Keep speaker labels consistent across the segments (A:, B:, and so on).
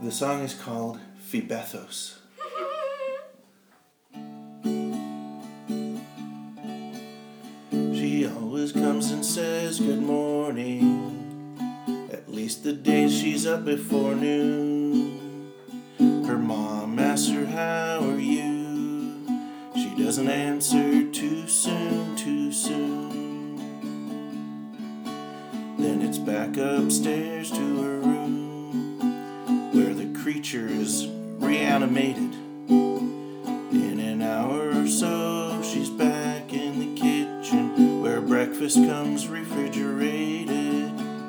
A: The song is called Phebethos. She always comes and says good morning, at least the days she's up before noon. Her mom asks her, how are you? She doesn't answer, too soon, too soon. Then it's back upstairs to her room, where the creature is reanimated. In an hour or so, she's back in the kitchen, where breakfast comes refrigerated.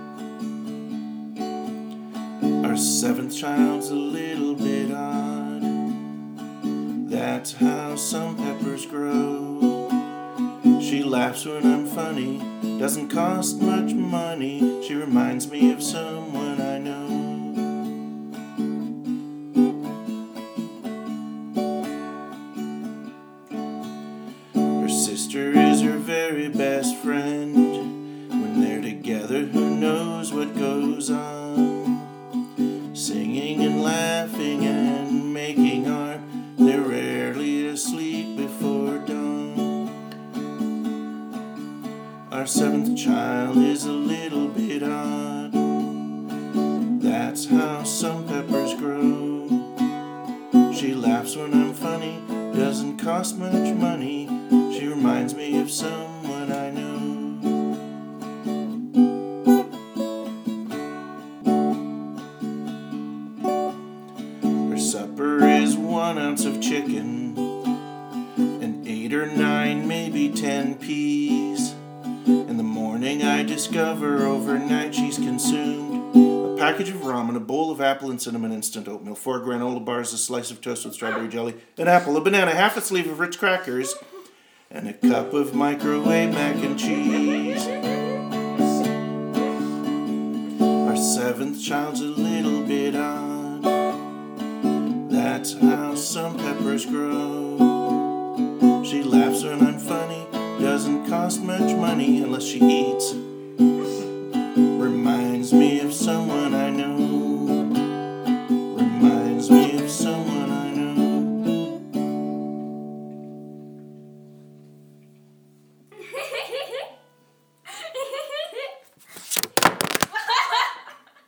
A: Our seventh child's a little bit odd. That's how some peppers grow. She laughs when I'm funny, doesn't cost much money. She reminds me of someone I know. Her sister is her very best friend. When they're together, who knows what goes on? Singing and laughing and making art, they're rarely asleep before dawn. Our seventh child is a little bit odd. That's how some peppers grow. She laughs when I'm funny, doesn't cost much money. She reminds me of someone I know. Her supper is 1 ounce of chicken and 8 or 9, maybe 10 peas. In the morning I discover overnight she's consumed a package of ramen, a bowl of apple and cinnamon instant oatmeal, 4 granola bars, a slice of toast with strawberry jelly, an apple, a banana, half a sleeve of Ritz crackers, and a cup of microwave mac and cheese. Our seventh child's a little bit odd. That's how some peppers grow. She laughs when I'm funny, doesn't cost much money unless she eats.